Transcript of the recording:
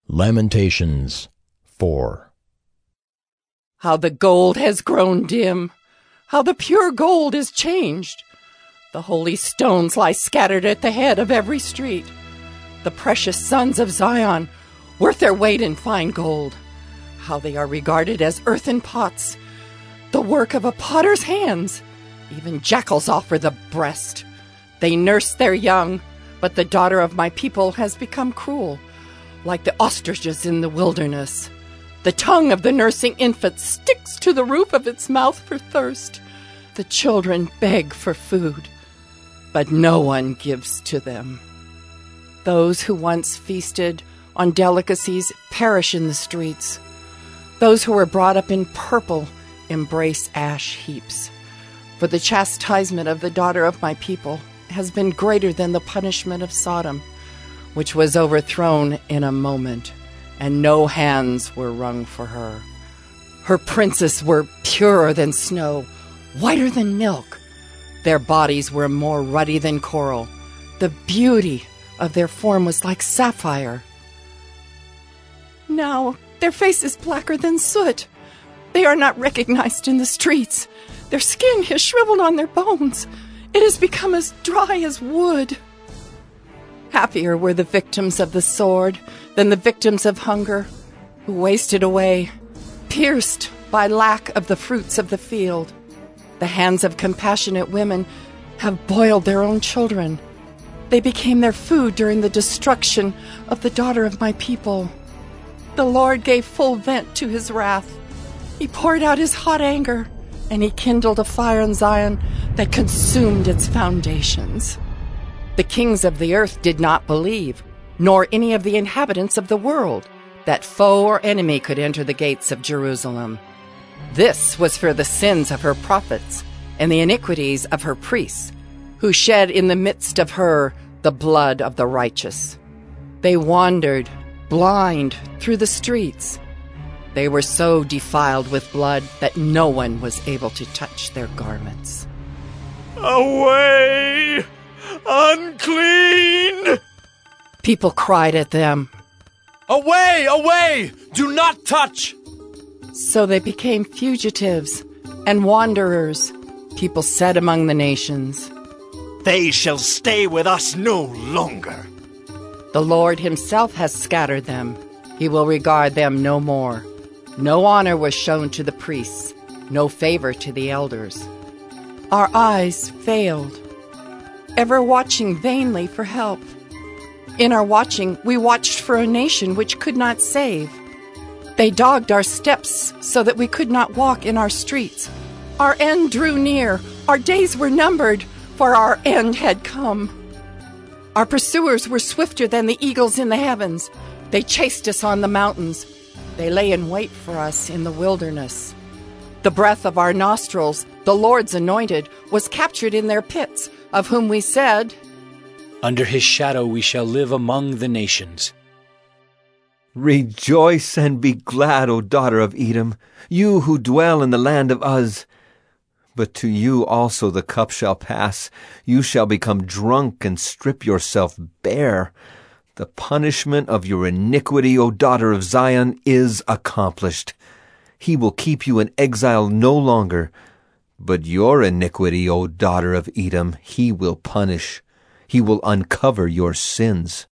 Lamentations 4. How the gold has grown dim! How the pure gold is changed! The holy stones lie scattered at the head of every street. The precious sons of Zion, worth their weight in fine gold. How they are regarded as earthen pots, the work of a potter's hands. Even jackals offer the breast. They nurse their young, but the daughter of my people has become cruel, like the ostriches in the wilderness. The tongue of the nursing infant sticks to the roof of its mouth for thirst. The children beg for food, but no one gives to them. Those who once feasted on delicacies perish in the streets. Those who were brought up in purple embrace ash heaps. For the chastisement of the daughter of my people has been greater than the punishment of Sodom, which was overthrown in a moment, and no hands were wrung for her. Her princes were purer than snow, whiter than milk. Their bodies were more ruddy than coral. The beauty of their form was like sapphire. Now their face is blacker than soot. They are not recognized in the streets. Their skin has shriveled on their bones. It has become as dry as wood. Happier were the victims of the sword than the victims of hunger, who wasted away, pierced by lack of the fruits of the field. The hands of compassionate women have boiled their own children. They became their food during the destruction of the daughter of my people. The Lord gave full vent to his wrath. He poured out his hot anger, and he kindled a fire in Zion that consumed its foundations. The kings of the earth did not believe, nor any of the inhabitants of the world, that foe or enemy could enter the gates of Jerusalem. This was for the sins of her prophets and the iniquities of her priests, who shed in the midst of her the blood of the righteous. They wandered, blind, through the streets. They were so defiled with blood that no one was able to touch their garments. Away! Unclean! People cried at them. Away! Away! Do not touch! So they became fugitives and wanderers, people said among the nations. They shall stay with us no longer. The Lord himself has scattered them. He will regard them no more. No honor was shown to the priests, no favor to the elders. Our eyes failed, ever watching vainly for help. In our watching, we watched for a nation which could not save. They dogged our steps so that we could not walk in our streets. Our end drew near. Our days were numbered, for our end had come. Our pursuers were swifter than the eagles in the heavens. They chased us on the mountains. They lay in wait for us in the wilderness. The breath of our nostrils, the Lord's anointed, was captured in their pits, of whom we said, "Under his shadow we shall live among the nations." Rejoice and be glad, O daughter of Edom, you who dwell in the land of Uz. But to you also the cup shall pass. You shall become drunk and strip yourself bare. The punishment of your iniquity, O daughter of Zion, is accomplished. He will keep you in exile no longer. But your iniquity, O daughter of Edom, he will punish. He will uncover your sins.